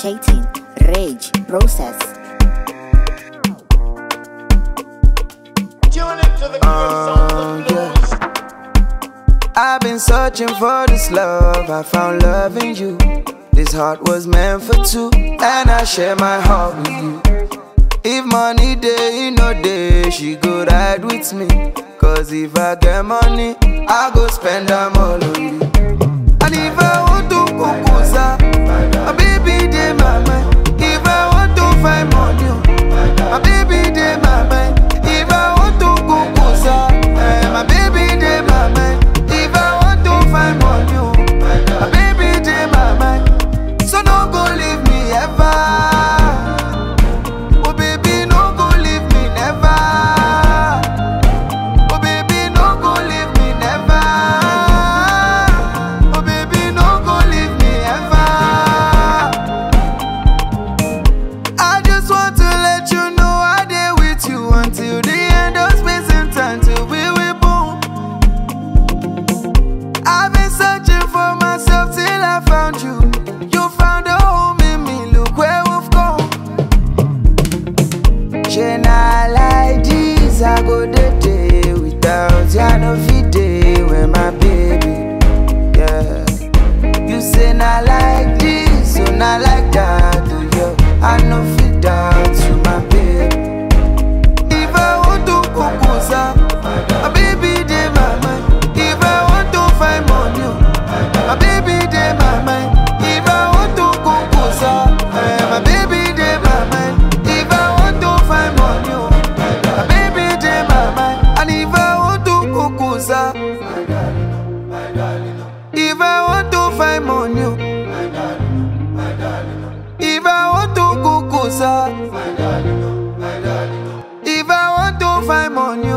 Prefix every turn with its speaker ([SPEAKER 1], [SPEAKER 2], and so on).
[SPEAKER 1] Chatin, rage, process.
[SPEAKER 2] I've been searching for this love, I found love in you. This heart was meant for two, and I share my heart with you. If money day, no day, she go ride with me. Cause if I get money, I go spend them all on you. And if I want to kukusa, my baby dey my mind. If I want to find money, my baby dey my mind. If I want to kukusa, my baby dey my mind. If I want to find money, my baby dey my mind. So no go leave me ever. Oh baby, no go leave me never. Oh baby, no go leave me never. Oh baby, no go leave me ever. I just want to let you know I dey with you until the end of space and time, till we will boom. I've been searching for myself till I found you. You found a home in me, look where we've come. She not like this, I go the day without you, no fit day with my baby. Yeah, you say not like this, so not like that, do you? I no fit doubt you, my baby. If I want to kukusa, my baby dey my mind. If I want to find money, my baby dey my mind. If I want to kukusa, my baby dey my mind. If I want to find money, my baby dey my mind. And if I want to kukusa, if I want to find money, if I want to kukusa, if I want to find money,